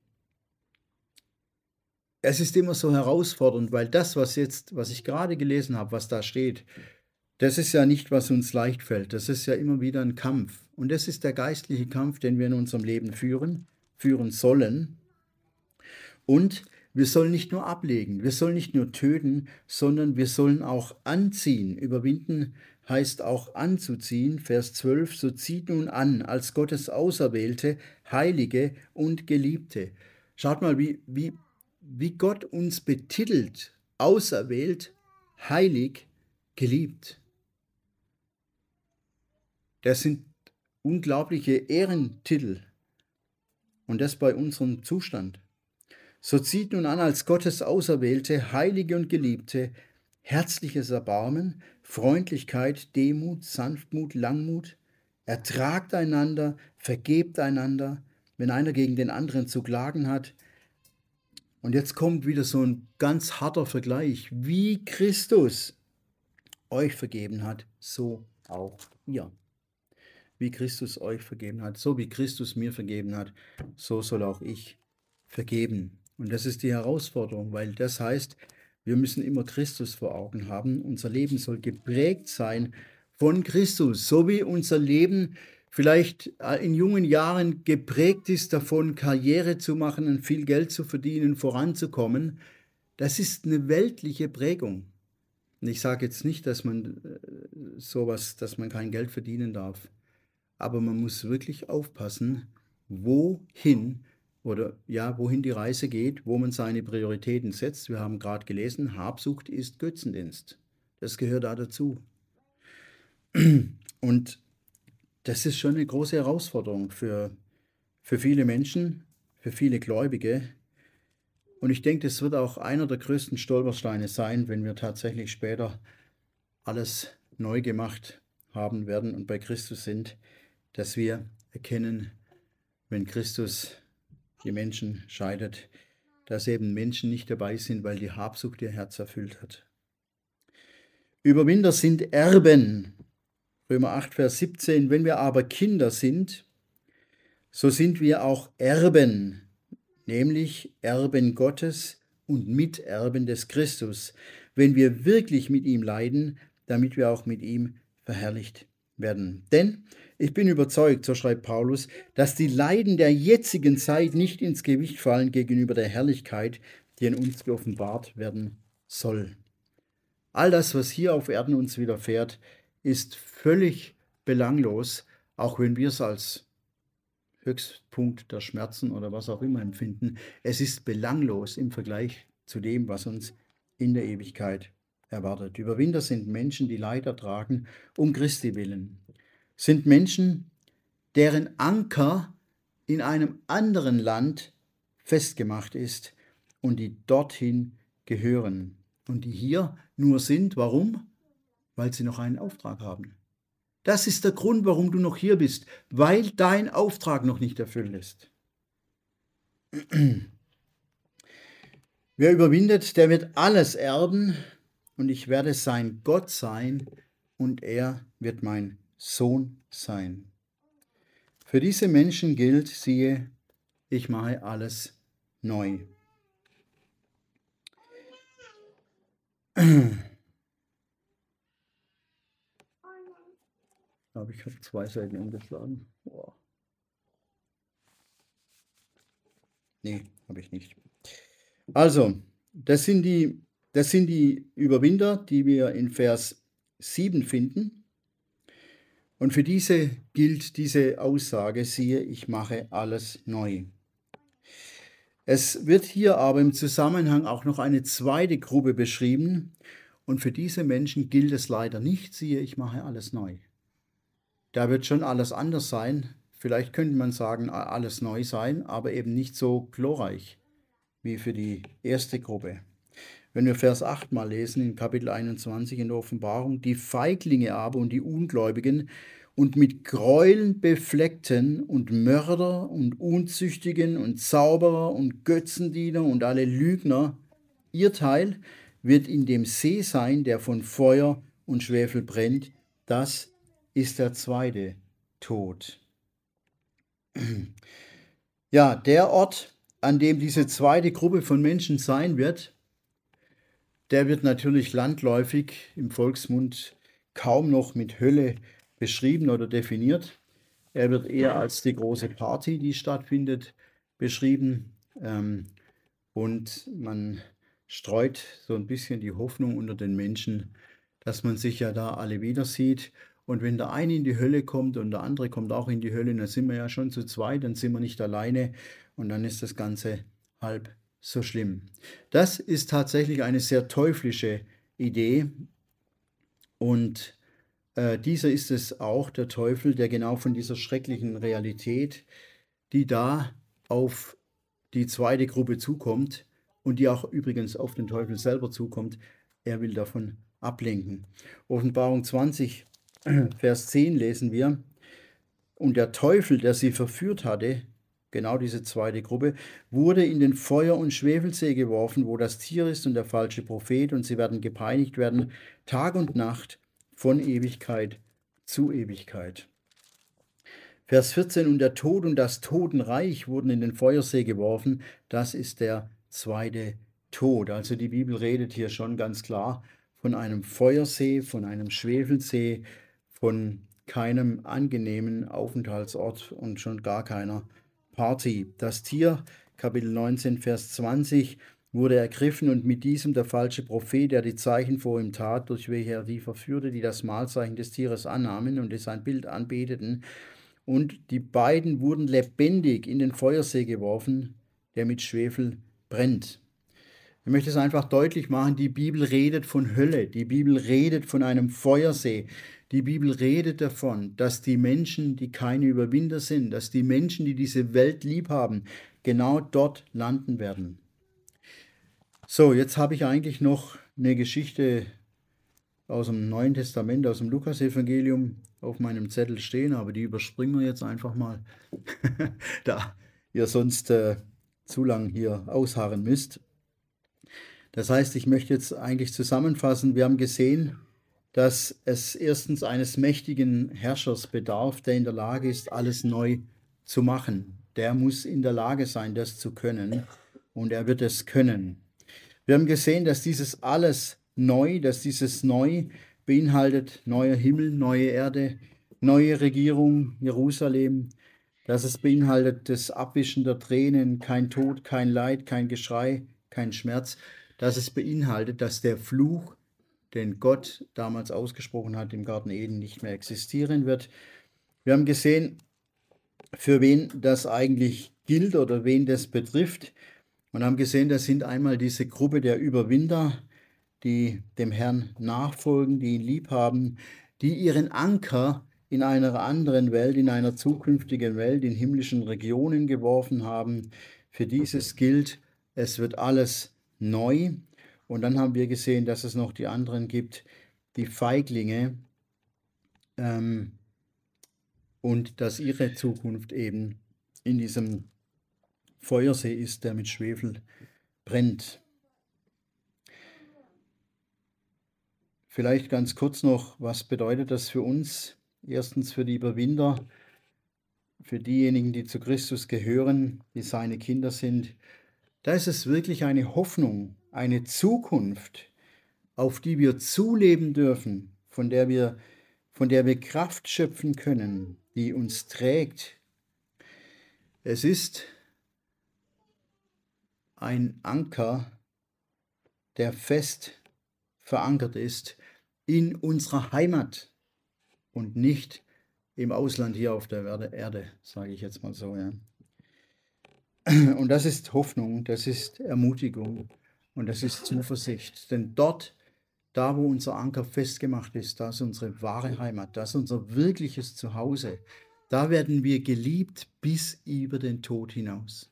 es ist immer so herausfordernd, weil das, was jetzt, was ich gerade gelesen habe, was da steht, das ist ja nicht, was uns leicht fällt. Das ist ja immer wieder ein Kampf. Und das ist der geistliche Kampf, den wir in unserem Leben führen, führen sollen. Und wir sollen nicht nur ablegen, wir sollen nicht nur töten, sondern wir sollen auch anziehen. Überwinden heißt auch anzuziehen. Vers zwölf, so zieht nun an, als Gottes Auserwählte, Heilige und Geliebte. Schaut mal, wie, wie, wie Gott uns betitelt, auserwählt, heilig, geliebt. Das sind unglaubliche Ehrentitel. Und das bei unserem Zustand. So zieht nun an als Gottes Auserwählte, Heilige und Geliebte, herzliches Erbarmen, Freundlichkeit, Demut, Sanftmut, Langmut, ertragt einander, vergebt einander, wenn einer gegen den anderen zu klagen hat. Und jetzt kommt wieder so ein ganz harter Vergleich. Wie Christus euch vergeben hat, so auch ihr. Wie Christus euch vergeben hat, so wie Christus mir vergeben hat, so soll auch ich vergeben. Und das ist die Herausforderung, weil das heißt, wir müssen immer Christus vor Augen haben. Unser Leben soll geprägt sein von Christus, so wie unser Leben vielleicht in jungen Jahren geprägt ist davon, Karriere zu machen und viel Geld zu verdienen, voranzukommen. Das ist eine weltliche Prägung. Und ich sage jetzt nicht, dass man sowas, dass man kein Geld verdienen darf. Aber man muss wirklich aufpassen, wohin oder ja, wohin die Reise geht, wo man seine Prioritäten setzt. Wir haben gerade gelesen, Habsucht ist Götzendienst. Das gehört da dazu. Und das ist schon eine große Herausforderung für, für viele Menschen, für viele Gläubige. Und ich denke, das wird auch einer der größten Stolpersteine sein, wenn wir tatsächlich später alles neu gemacht haben werden und bei Christus sind, dass wir erkennen, wenn Christus die Menschen scheidet, dass eben Menschen nicht dabei sind, weil die Habsucht ihr Herz erfüllt hat. Überwinder sind Erben. Römer acht, Vers siebzehn. Wenn wir aber Kinder sind, so sind wir auch Erben, nämlich Erben Gottes und Miterben des Christus, wenn wir wirklich mit ihm leiden, damit wir auch mit ihm verherrlicht werden. Denn ich bin überzeugt, so schreibt Paulus, dass die Leiden der jetzigen Zeit nicht ins Gewicht fallen gegenüber der Herrlichkeit, die in uns geoffenbart werden soll. All das, was hier auf Erden uns widerfährt, ist völlig belanglos, auch wenn wir es als Höchstpunkt der Schmerzen oder was auch immer empfinden. Es ist belanglos im Vergleich zu dem, was uns in der Ewigkeit erwartet. Überwinder sind Menschen, die Leid ertragen, um Christi willen. Sind Menschen, deren Anker in einem anderen Land festgemacht ist und die dorthin gehören. Und die hier nur sind, warum? Weil sie noch einen Auftrag haben. Das ist der Grund, warum du noch hier bist, weil dein Auftrag noch nicht erfüllt ist. Wer überwindet, der wird alles erben und ich werde sein Gott sein und er wird mein Sohn sein. Für diese Menschen gilt, siehe, ich mache alles neu. Ich glaube, ich habe zwei Seiten umgeschlagen. Boah. Nee, habe ich nicht. Also, das sind, die, das sind die Überwinder, die wir in Vers sieben finden. Und für diese gilt diese Aussage, siehe, ich mache alles neu. Es wird hier aber im Zusammenhang auch noch eine zweite Gruppe beschrieben. Und für diese Menschen gilt es leider nicht, siehe, ich mache alles neu. Da wird schon alles anders sein. Vielleicht könnte man sagen, alles neu sein, aber eben nicht so glorreich wie für die erste Gruppe. Wenn wir Vers acht mal lesen, in Kapitel einundzwanzig in der Offenbarung, die Feiglinge aber und die Ungläubigen und mit Gräueln befleckten und Mörder und Unzüchtigen und Zauberer und Götzendiener und alle Lügner, ihr Teil wird in dem See sein, der von Feuer und Schwefel brennt. Das ist der zweite Tod. Ja, der Ort, an dem diese zweite Gruppe von Menschen sein wird, der wird natürlich landläufig im Volksmund kaum noch mit Hölle beschrieben oder definiert. Er wird eher als die große Party, die stattfindet, beschrieben. Ähm, und man streut so ein bisschen die Hoffnung unter den Menschen, dass man sich ja da alle wieder sieht. Und wenn der eine in die Hölle kommt und der andere kommt auch in die Hölle, dann sind wir ja schon zu zweit, dann sind wir nicht alleine und dann ist das Ganze halb so schlimm. Das ist tatsächlich eine sehr teuflische Idee und äh, dieser ist es auch, der Teufel, der genau von dieser schrecklichen Realität, die da auf die zweite Gruppe zukommt und die auch übrigens auf den Teufel selber zukommt, er will davon ablenken. Offenbarung zwanzig, Vers zehn lesen wir, und der Teufel, der sie verführt hatte, genau diese zweite Gruppe, wurde in den Feuer- und Schwefelsee geworfen, wo das Tier ist und der falsche Prophet, und sie werden gepeinigt werden, Tag und Nacht, von Ewigkeit zu Ewigkeit. Vers vierzehn, und der Tod und das Totenreich wurden in den Feuersee geworfen. Das ist der zweite Tod. Also die Bibel redet hier schon ganz klar von einem Feuersee, von einem Schwefelsee, von keinem angenehmen Aufenthaltsort und schon gar keiner Party. Das Tier, Kapitel neunzehn, Vers zwanzig, wurde ergriffen und mit diesem der falsche Prophet, der die Zeichen vor ihm tat, durch welche er die verführte, die das Mahlzeichen des Tieres annahmen und sein Bild anbeteten. Und die beiden wurden lebendig in den Feuersee geworfen, der mit Schwefel brennt. Ich möchte es einfach deutlich machen, die Bibel redet von Hölle, die Bibel redet von einem Feuersee, die Bibel redet davon, dass die Menschen, die keine Überwinder sind, dass die Menschen, die diese Welt lieb haben, genau dort landen werden. So, jetzt habe ich eigentlich noch eine Geschichte aus dem Neuen Testament, aus dem Lukasevangelium auf meinem Zettel stehen, aber die überspringen wir jetzt einfach mal, da ihr sonst äh, zu lang hier ausharren müsst. Das heißt, ich möchte jetzt eigentlich zusammenfassen, wir haben gesehen, dass es erstens eines mächtigen Herrschers bedarf, der in der Lage ist, alles neu zu machen. Der muss in der Lage sein, das zu können, und er wird es können. Wir haben gesehen, dass dieses alles neu, dass dieses neu beinhaltet neuer Himmel, neue Erde, neue Regierung, Jerusalem, dass es beinhaltet das Abwischen der Tränen, kein Tod, kein Leid, kein Geschrei, kein Schmerz, dass es beinhaltet, dass der Fluch, den Gott damals ausgesprochen hat im Garten Eden, nicht mehr existieren wird. Wir haben gesehen, für wen das eigentlich gilt oder wen das betrifft. Und haben gesehen, das sind einmal diese Gruppe der Überwinder, die dem Herrn nachfolgen, die ihn lieb haben, die ihren Anker in einer anderen Welt, in einer zukünftigen Welt, in himmlischen Regionen geworfen haben. Für dieses gilt, es wird alles neu. Und dann haben wir gesehen, dass es noch die anderen gibt, die Feiglinge, ähm, und dass ihre Zukunft eben in diesem Feuersee ist, der mit Schwefel brennt. Vielleicht ganz kurz noch, was bedeutet das für uns? Erstens für die Überwinder, für diejenigen, die zu Christus gehören, die seine Kinder sind. Da ist es wirklich eine Hoffnung, eine Zukunft, auf die wir zuleben dürfen, von der wir, von der wir Kraft schöpfen können, die uns trägt. Es ist ein Anker, der fest verankert ist in unserer Heimat und nicht im Ausland hier auf der Erde, sage ich jetzt mal so. Ja. Und das ist Hoffnung, das ist Ermutigung und das ist Zuversicht. Denn dort, da wo unser Anker festgemacht ist, da ist unsere wahre Heimat, da ist unser wirkliches Zuhause. Da werden wir geliebt bis über den Tod hinaus.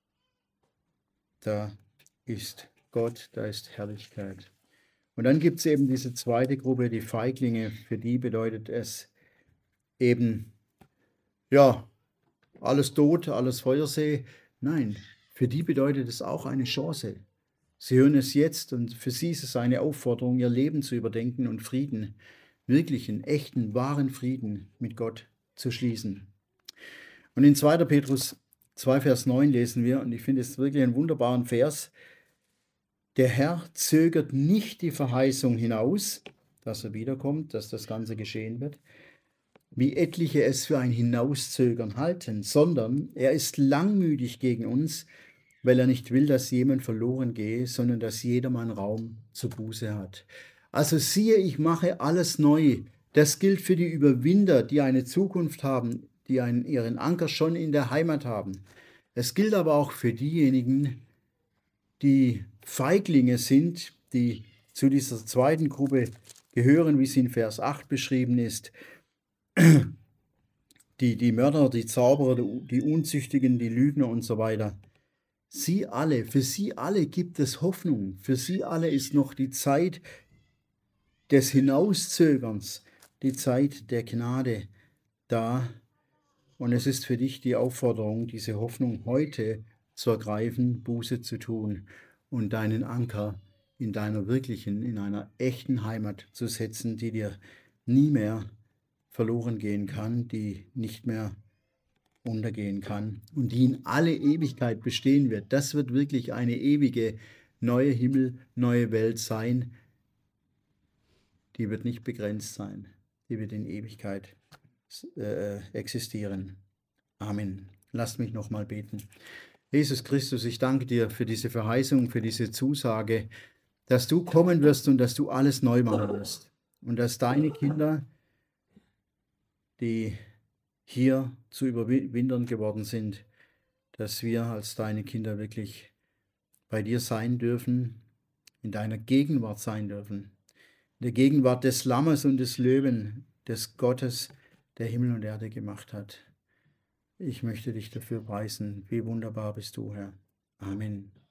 Da ist Gott, da ist Herrlichkeit. Und dann gibt es eben diese zweite Gruppe, die Feiglinge. Für die bedeutet es eben, ja, alles tot, alles Feuersee. Nein, für die bedeutet es auch eine Chance. Sie hören es jetzt und für sie ist es eine Aufforderung, ihr Leben zu überdenken und Frieden, wirklichen, echten, wahren Frieden mit Gott zu schließen. Und in zweiter Petrus zwei, Vers neun lesen wir, und ich finde es wirklich einen wunderbaren Vers: Der Herr zögert nicht die Verheißung hinaus, dass er wiederkommt, dass das Ganze geschehen wird, wie etliche es für ein Hinauszögern halten, sondern er ist langmütig gegen uns, weil er nicht will, dass jemand verloren gehe, sondern dass jedermann Raum zur Buße hat. Also siehe, ich mache alles neu. Das gilt für die Überwinder, die eine Zukunft haben, die einen, ihren Anker schon in der Heimat haben. Es gilt aber auch für diejenigen, die Feiglinge sind, die zu dieser zweiten Gruppe gehören, wie sie in Vers acht beschrieben ist. Die, die Mörder, die Zauberer, die Unzüchtigen, die Lügner und so weiter. Sie alle, für sie alle gibt es Hoffnung. Für sie alle ist noch die Zeit des Hinauszögerns, die Zeit der Gnade da. Und es ist für dich die Aufforderung, diese Hoffnung heute zu ergreifen, Buße zu tun und deinen Anker in deiner wirklichen, in einer echten Heimat zu setzen, die dir nie mehr verloren gehen kann, die nicht mehr untergehen kann und die in alle Ewigkeit bestehen wird. Das wird wirklich eine ewige neue Himmel, neue Welt sein. Die wird nicht begrenzt sein. Die wird in Ewigkeit äh, existieren. Amen. Lasst mich nochmal beten. Jesus Christus, ich danke dir für diese Verheißung, für diese Zusage, dass du kommen wirst und dass du alles neu machen wirst. Und dass deine Kinder, die hier zu Überwindern geworden sind, dass wir als deine Kinder wirklich bei dir sein dürfen, in deiner Gegenwart sein dürfen, in der Gegenwart des Lammes und des Löwen, des Gottes, der Himmel und Erde gemacht hat. Ich möchte dich dafür preisen. Wie wunderbar bist du, Herr. Amen.